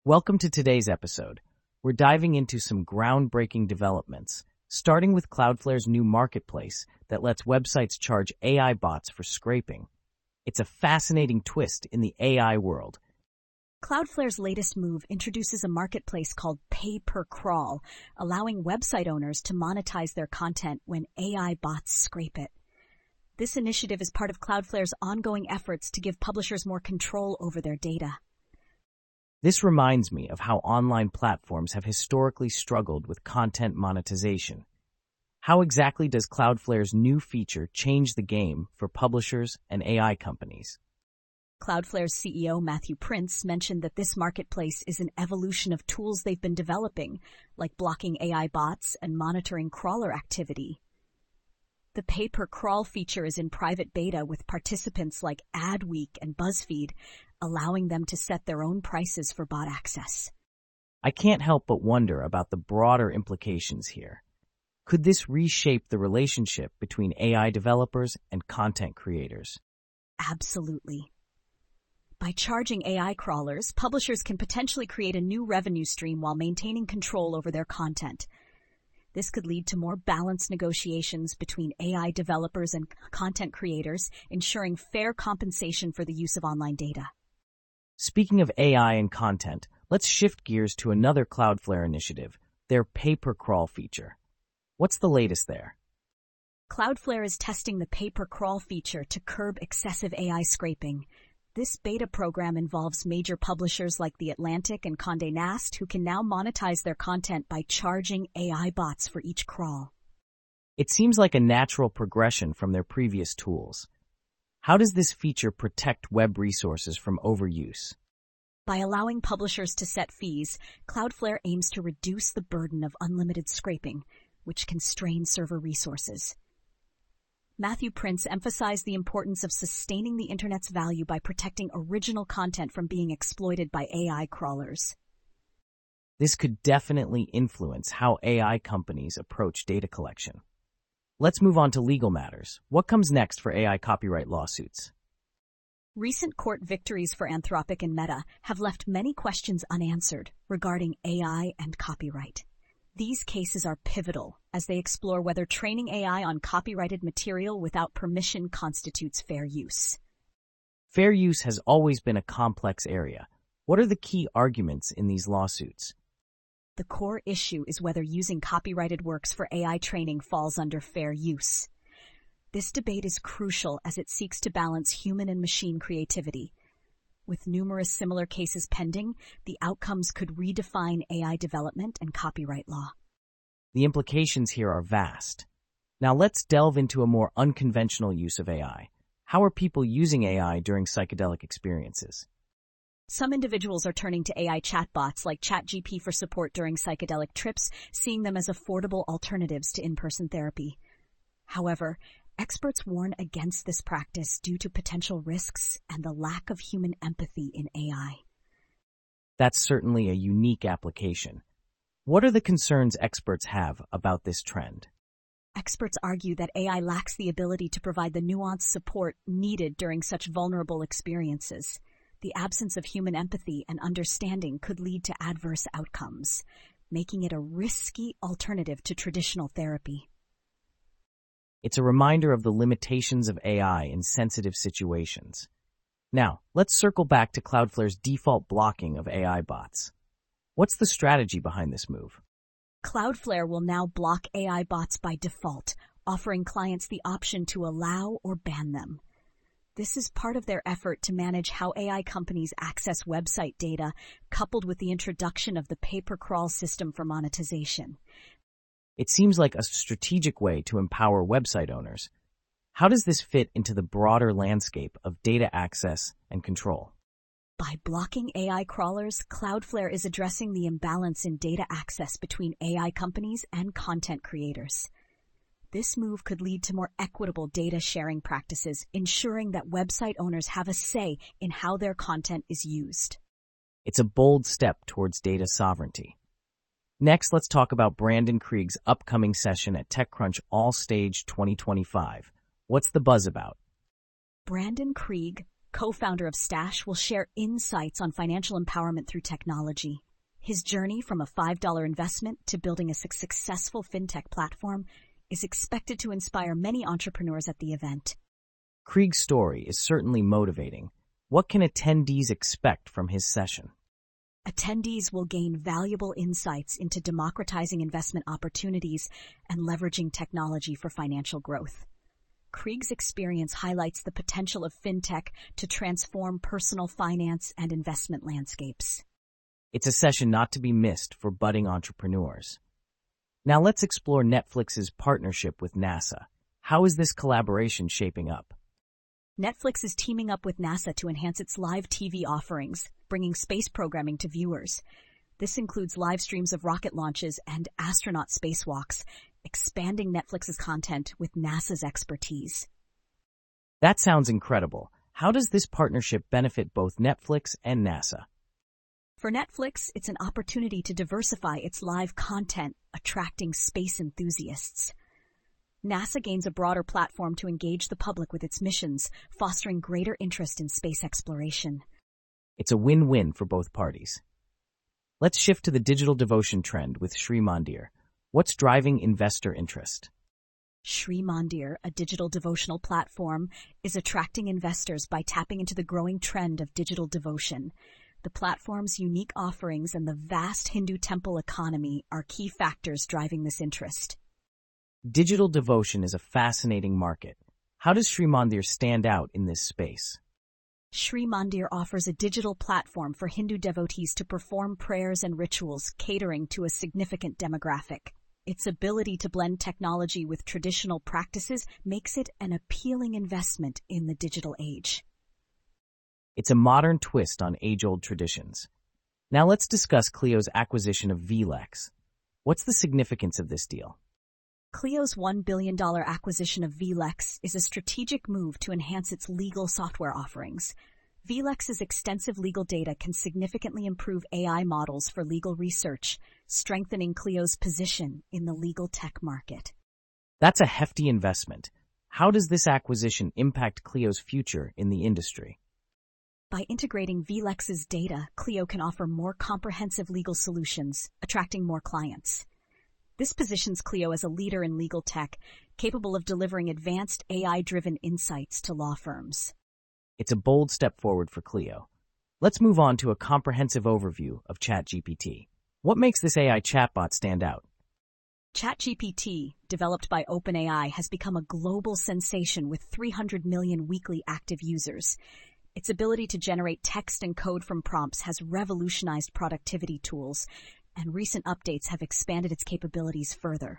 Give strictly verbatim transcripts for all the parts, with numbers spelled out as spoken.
Welcome to today's episode. We're diving into some groundbreaking developments, starting with Cloudflare's new marketplace that lets websites charge A I bots for scraping. It's a fascinating twist in the A I world. Cloudflare's latest move introduces a marketplace called Pay-Per-Crawl, allowing website owners to monetize their content when A I bots scrape it. This initiative is part of Cloudflare's ongoing efforts to give publishers more control over their data. This reminds me of how online platforms have historically struggled with content monetization. How exactly does Cloudflare's new feature change the game for publishers and A I companies? Cloudflare's C E O Matthew Prince mentioned that this marketplace is an evolution of tools they've been developing, like blocking A I bots and monitoring crawler activity. The pay-per-crawl feature is in private beta with participants like Adweek and BuzzFeed, allowing them to set their own prices for bot access. I can't help but wonder about the broader implications here. Could this reshape the relationship between A I developers and content creators? Absolutely. By charging A I crawlers, publishers can potentially create a new revenue stream while maintaining control over their content. This could lead to more balanced negotiations between A I developers and content creators, ensuring fair compensation for the use of online data. Speaking of A I and content, let's shift gears to another Cloudflare initiative, their pay-per-crawl feature. What's the latest there? Cloudflare is testing the pay-per-crawl feature to curb excessive A I scraping. This beta program involves major publishers like The Atlantic and Condé Nast who can now monetize their content by charging A I bots for each crawl. It seems like a natural progression from their previous tools. How does this feature protect web resources from overuse? By allowing publishers to set fees, Cloudflare aims to reduce the burden of unlimited scraping, which can strain server resources. Matthew Prince emphasized the importance of sustaining the Internet's value by protecting original content from being exploited by A I crawlers. This could definitely influence how A I companies approach data collection. Let's move on to legal matters. What comes next for A I copyright lawsuits? Recent court victories for Anthropic and Meta have left many questions unanswered regarding A I and copyright. These cases are pivotal as they explore whether training A I on copyrighted material without permission constitutes fair use. Fair use has always been a complex area. What are the key arguments in these lawsuits? The core issue is whether using copyrighted works for A I training falls under fair use. This debate is crucial as it seeks to balance human and machine creativity. With numerous similar cases pending, the outcomes could redefine A I development and copyright law. The implications here are vast. Now let's delve into a more unconventional use of A I. How are people using A I during psychedelic experiences? Some individuals are turning to A I chatbots like ChatGPT for support during psychedelic trips, seeing them as affordable alternatives to in-person therapy. However, experts warn against this practice due to potential risks and the lack of human empathy in A I. That's certainly a unique application. What are the concerns experts have about this trend? Experts argue that A I lacks the ability to provide the nuanced support needed during such vulnerable experiences. The absence of human empathy and understanding could lead to adverse outcomes, making it a risky alternative to traditional therapy. It's a reminder of the limitations of A I in sensitive situations. Now, let's circle back to Cloudflare's default blocking of A I bots. What's the strategy behind this move? Cloudflare will now block A I bots by default, offering clients the option to allow or ban them. This is part of their effort to manage how A I companies access website data, coupled with the introduction of the pay-per-crawl system for monetization. It seems like a strategic way to empower website owners. How does this fit into the broader landscape of data access and control? By blocking A I crawlers, Cloudflare is addressing the imbalance in data access between A I companies and content creators. This move could lead to more equitable data sharing practices, ensuring that website owners have a say in how their content is used. It's a bold step towards data sovereignty. Next, let's talk about Brandon Krieg's upcoming session at TechCrunch All Stage twenty twenty-five. What's the buzz about? Brandon Krieg, co-founder of Stash, will share insights on financial empowerment through technology. His journey from a five dollar investment to building a successful fintech platform is expected to inspire many entrepreneurs at the event. Krieg's story is certainly motivating. What can attendees expect from his session? Attendees will gain valuable insights into democratizing investment opportunities and leveraging technology for financial growth. Krieg's experience highlights the potential of fintech to transform personal finance and investment landscapes. It's a session not to be missed for budding entrepreneurs. Now let's explore Netflix's partnership with NASA. How is this collaboration shaping up? Netflix is teaming up with NASA to enhance its live T V offerings, bringing space programming to viewers. This includes live streams of rocket launches and astronaut spacewalks, expanding Netflix's content with NASA's expertise. That sounds incredible. How does this partnership benefit both Netflix and NASA? For Netflix, it's an opportunity to diversify its live content, attracting space enthusiasts. NASA gains a broader platform to engage the public with its missions, fostering greater interest in space exploration. It's a win-win for both parties. Let's shift to the digital devotion trend with Sri Mandir. What's driving investor interest? Sri Mandir, a digital devotional platform, is attracting investors by tapping into the growing trend of digital devotion. The platform's unique offerings and the vast Hindu temple economy are key factors driving this interest. Digital devotion is a fascinating market. How does Sri Mandir stand out in this space? Sri Mandir offers a digital platform for Hindu devotees to perform prayers and rituals, catering to a significant demographic. Its ability to blend technology with traditional practices makes it an appealing investment in the digital age. It's a modern twist on age-old traditions. Now let's discuss Clio's acquisition of V LEX. What's the significance of this deal? Clio's one billion dollars acquisition of V LEX is a strategic move to enhance its legal software offerings. V LEX's extensive legal data can significantly improve A I models for legal research, strengthening Clio's position in the legal tech market. That's a hefty investment. How does this acquisition impact Clio's future in the industry? By integrating V LEX's data, Clio can offer more comprehensive legal solutions, attracting more clients. This positions Clio as a leader in legal tech, capable of delivering advanced A I-driven insights to law firms. It's a bold step forward for Clio. Let's move on to a comprehensive overview of ChatGPT. What makes this A I chatbot stand out? ChatGPT, developed by OpenAI, has become a global sensation with three hundred million weekly active users. Its ability to generate text and code from prompts has revolutionized productivity tools, and recent updates have expanded its capabilities further.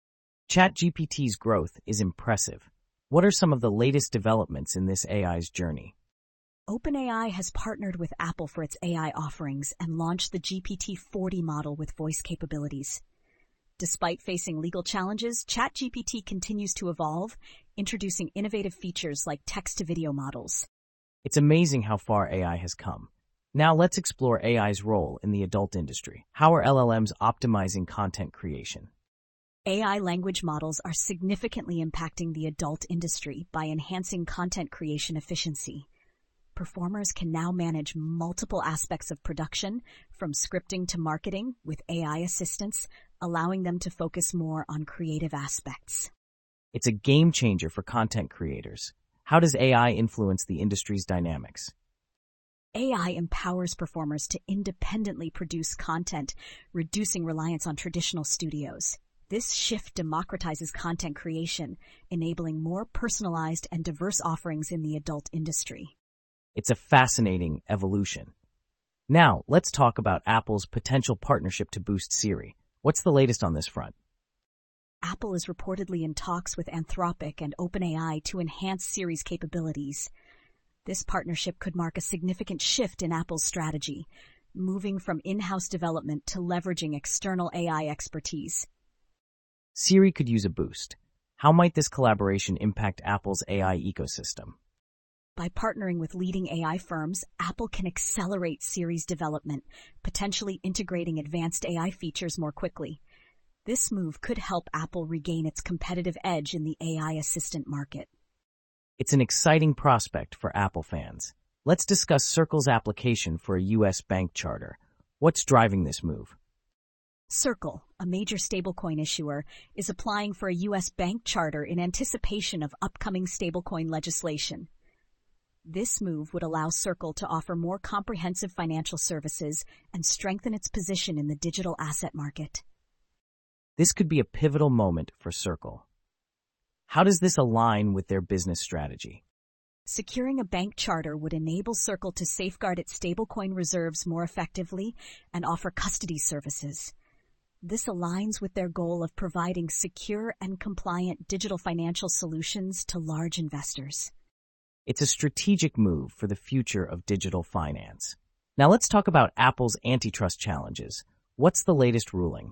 ChatGPT's growth is impressive. What are some of the latest developments in this A I's journey? OpenAI has partnered with Apple for its A I offerings and launched the G P T forty model with voice capabilities. Despite facing legal challenges, ChatGPT continues to evolve, introducing innovative features like text-to-video models. It's amazing how far A I has come. Now let's explore A I's role in the adult industry. How are L L Ms optimizing content creation? A I language models are significantly impacting the adult industry by enhancing content creation efficiency. Performers can now manage multiple aspects of production, from scripting to marketing, with A I assistance, allowing them to focus more on creative aspects. It's a game changer for content creators. How does A I influence the industry's dynamics? A I empowers performers to independently produce content, reducing reliance on traditional studios. This shift democratizes content creation, enabling more personalized and diverse offerings in the adult industry. It's a fascinating evolution. Now, let's talk about Apple's potential partnership to boost Siri. What's the latest on this front? Apple is reportedly in talks with Anthropic and OpenAI to enhance Siri's capabilities. This partnership could mark a significant shift in Apple's strategy, moving from in-house development to leveraging external A I expertise. Siri could use a boost. How might this collaboration impact Apple's A I ecosystem? By partnering with leading A I firms, Apple can accelerate Siri's development, potentially integrating advanced A I features more quickly. This move could help Apple regain its competitive edge in the A I assistant market. It's an exciting prospect for Apple fans. Let's discuss Circle's application for a U S bank charter. What's driving this move? Circle, a major stablecoin issuer, is applying for a U S bank charter in anticipation of upcoming stablecoin legislation. This move would allow Circle to offer more comprehensive financial services and strengthen its position in the digital asset market. This could be a pivotal moment for Circle. How does this align with their business strategy? Securing a bank charter would enable Circle to safeguard its stablecoin reserves more effectively and offer custody services. This aligns with their goal of providing secure and compliant digital financial solutions to large investors. It's a strategic move for the future of digital finance. Now let's talk about Apple's antitrust challenges. What's the latest ruling?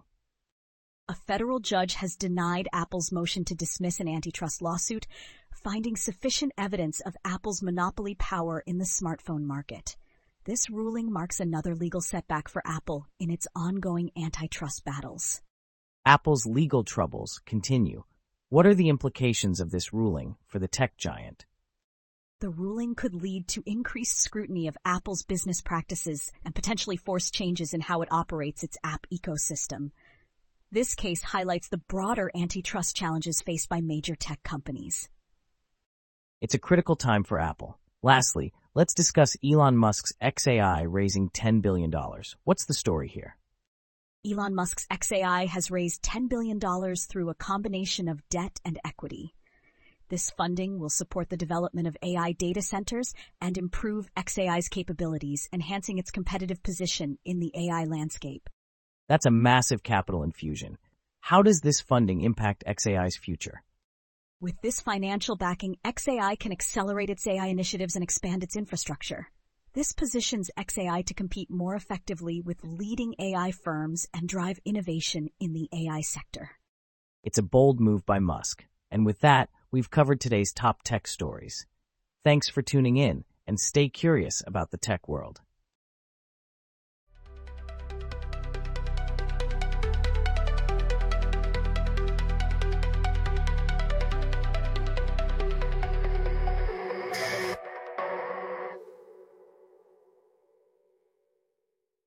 A federal judge has denied Apple's motion to dismiss an antitrust lawsuit, finding sufficient evidence of Apple's monopoly power in the smartphone market. This ruling marks another legal setback for Apple in its ongoing antitrust battles. Apple's legal troubles continue. What are the implications of this ruling for the tech giant? The ruling could lead to increased scrutiny of Apple's business practices and potentially force changes in how it operates its app ecosystem. This case highlights the broader antitrust challenges faced by major tech companies. It's a critical time for Apple. Lastly, let's discuss Elon Musk's X A I raising ten billion dollars. What's the story here? Elon Musk's X A I has raised ten billion dollars through a combination of debt and equity. This funding will support the development of A I data centers and improve X A I's capabilities, enhancing its competitive position in the A I landscape. That's a massive capital infusion. How does this funding impact X A I's future? With this financial backing, X A I can accelerate its A I initiatives and expand its infrastructure. This positions X A I to compete more effectively with leading A I firms and drive innovation in the A I sector. It's a bold move by Musk. And with that, we've covered today's top tech stories. Thanks for tuning in, and stay curious about the tech world.